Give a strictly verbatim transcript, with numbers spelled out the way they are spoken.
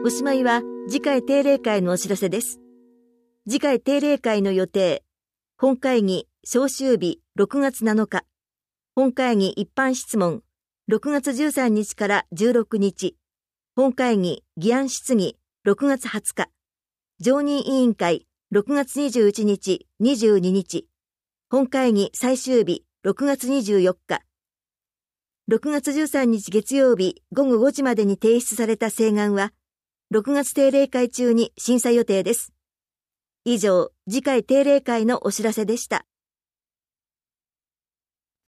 おしまいは次回定例会のお知らせです。次回定例会の予定。本会議召集日ろくがつなのか。本会議一般質問ろくがつじゅうさんにちからじゅうろくにち。本会議議案質疑ろくがつはつか。常任委員会ろくがつにじゅういちにち、にじゅうににち。本会議最終日ろくがつにじゅうよっか。ろくがつじゅうさんにち月曜日ごごごじまでに提出された請願は、ろくがつ定例会中に審査予定です。以上、次回定例会のお知らせでした。